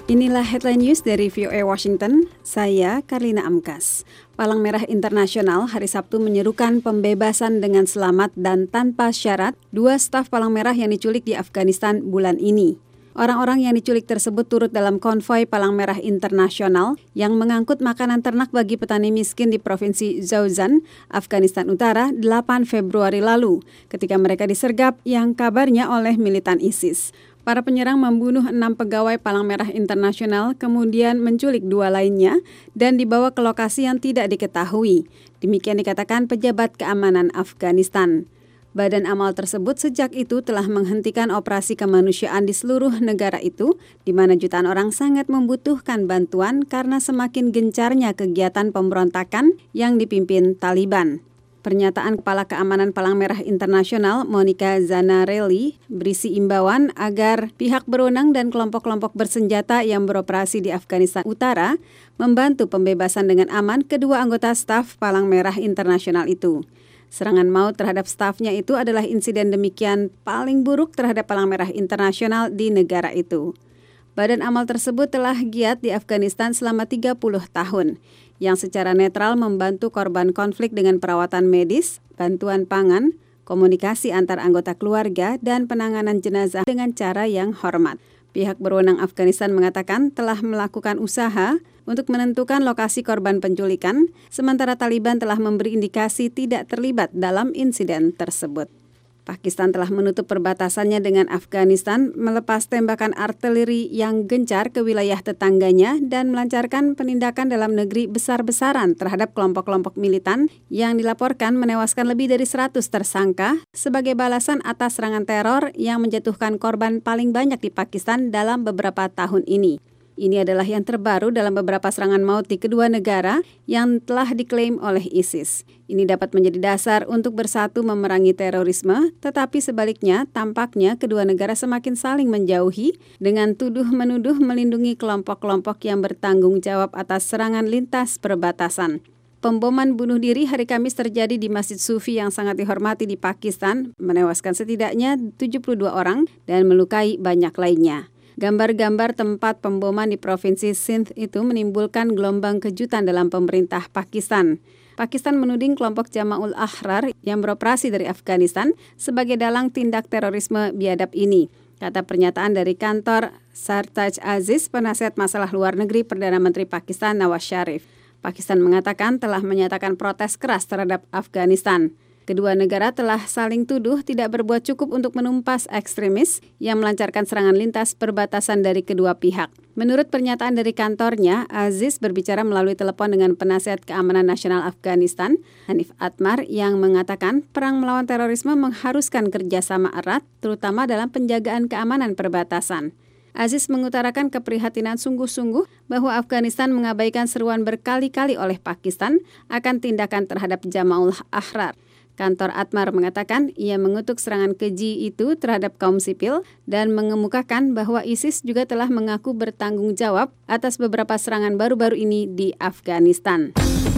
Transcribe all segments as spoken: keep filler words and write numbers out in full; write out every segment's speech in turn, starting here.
Inilah headline news dari V O A Washington, saya Karlina Amkas. Palang Merah Internasional hari Sabtu menyerukan pembebasan dengan selamat dan tanpa syarat dua staf Palang Merah yang diculik di Afghanistan bulan ini. Orang-orang yang diculik tersebut turut dalam konvoi Palang Merah Internasional yang mengangkut makanan ternak bagi petani miskin di Provinsi Zauzan, Afghanistan Utara, delapan Februari lalu, ketika mereka disergap yang kabarnya oleh militan ISIS. Para penyerang membunuh enam pegawai Palang Merah Internasional, kemudian menculik dua lainnya dan dibawa ke lokasi yang tidak diketahui. Demikian dikatakan pejabat keamanan Afghanistan. Badan amal tersebut sejak itu telah menghentikan operasi kemanusiaan di seluruh negara itu, di mana jutaan orang sangat membutuhkan bantuan karena semakin gencarnya kegiatan pemberontakan yang dipimpin Taliban. Pernyataan Kepala Keamanan Palang Merah Internasional, Monica Zanarelli, berisi imbauan agar pihak berwenang dan kelompok-kelompok bersenjata yang beroperasi di Afghanistan Utara membantu pembebasan dengan aman kedua anggota staf Palang Merah Internasional itu. Serangan maut terhadap stafnya itu adalah insiden demikian paling buruk terhadap Palang Merah Internasional di negara itu. Badan amal tersebut telah giat di Afghanistan selama tiga puluh tahun, yang secara netral membantu korban konflik dengan perawatan medis, bantuan pangan, komunikasi antar anggota keluarga, dan penanganan jenazah dengan cara yang hormat. Pihak berwenang Afghanistan mengatakan telah melakukan usaha untuk menentukan lokasi korban penculikan, sementara Taliban telah memberi indikasi tidak terlibat dalam insiden tersebut. Pakistan telah menutup perbatasannya dengan Afghanistan, melepas tembakan artileri yang gencar ke wilayah tetangganya dan melancarkan penindakan dalam negeri besar-besaran terhadap kelompok-kelompok militan yang dilaporkan menewaskan lebih dari seratus tersangka sebagai balasan atas serangan teror yang menjatuhkan korban paling banyak di Pakistan dalam beberapa tahun ini. Ini adalah yang terbaru dalam beberapa serangan maut di kedua negara yang telah diklaim oleh ISIS. Ini dapat menjadi dasar untuk bersatu memerangi terorisme, tetapi sebaliknya tampaknya kedua negara semakin saling menjauhi dengan tuduh-menuduh melindungi kelompok-kelompok yang bertanggung jawab atas serangan lintas perbatasan. Pemboman bunuh diri hari Kamis terjadi di Masjid Sufi yang sangat dihormati di Pakistan, menewaskan setidaknya tujuh puluh dua orang dan melukai banyak lainnya. Gambar-gambar tempat pemboman di Provinsi Sindh itu menimbulkan gelombang kejutan dalam pemerintah Pakistan. Pakistan menuding kelompok Jama'ul Ahrar yang beroperasi dari Afghanistan sebagai dalang tindak terorisme biadab ini, kata pernyataan dari kantor Sartaj Aziz, penasihat masalah luar negeri Perdana Menteri Pakistan Nawaz Sharif. Pakistan mengatakan telah menyatakan protes keras terhadap Afghanistan. Kedua negara telah saling tuduh tidak berbuat cukup untuk menumpas ekstremis yang melancarkan serangan lintas perbatasan dari kedua pihak. Menurut pernyataan dari kantornya, Aziz berbicara melalui telepon dengan penasihat keamanan nasional Afghanistan, Hanif Atmar, yang mengatakan perang melawan terorisme mengharuskan kerjasama erat, terutama dalam penjagaan keamanan perbatasan. Aziz mengutarakan keprihatinan sungguh-sungguh bahwa Afghanistan mengabaikan seruan berkali-kali oleh Pakistan akan tindakan terhadap Jama'ul Ahrar. Kantor Atmar mengatakan ia mengutuk serangan keji itu terhadap kaum sipil dan mengemukakan bahwa ISIS juga telah mengaku bertanggung jawab atas beberapa serangan baru-baru ini di Afghanistan.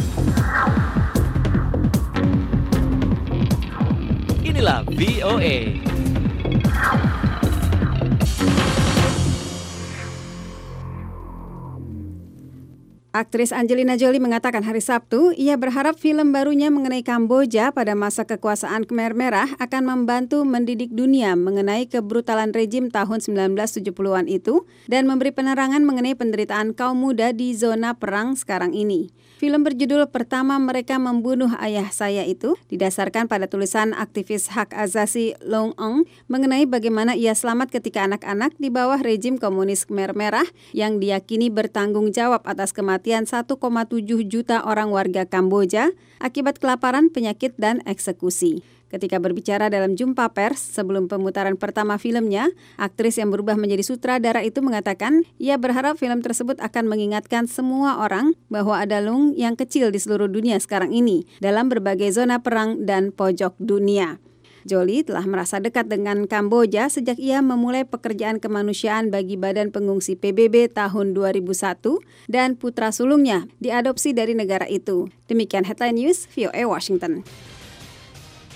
Inilah V O A. Aktris Angelina Jolie mengatakan hari Sabtu, ia berharap film barunya mengenai Kamboja pada masa kekuasaan Khmer Merah akan membantu mendidik dunia mengenai kebrutalan rejim tahun sembilan belas tujuh puluhan itu dan memberi penerangan mengenai penderitaan kaum muda di zona perang sekarang ini. Film berjudul Pertama Mereka Membunuh Ayah Saya itu didasarkan pada tulisan aktivis hak asasi Long Eng mengenai bagaimana ia selamat ketika anak-anak di bawah rejim komunis Khmer Merah yang diyakini bertanggung jawab atas kematian satu koma tujuh juta orang warga Kamboja akibat kelaparan, penyakit, dan eksekusi. Ketika berbicara dalam jumpa pers sebelum pemutaran pertama filmnya, aktris yang berubah menjadi sutradara itu mengatakan ia berharap film tersebut akan mengingatkan semua orang bahwa ada lung yang kecil di seluruh dunia sekarang ini dalam berbagai zona perang dan pojok dunia. Jolie telah merasa dekat dengan Kamboja sejak ia memulai pekerjaan kemanusiaan bagi Badan Pengungsi P B B tahun dua ribu satu dan putra sulungnya diadopsi dari negara itu. Demikian Headline News V O A Washington.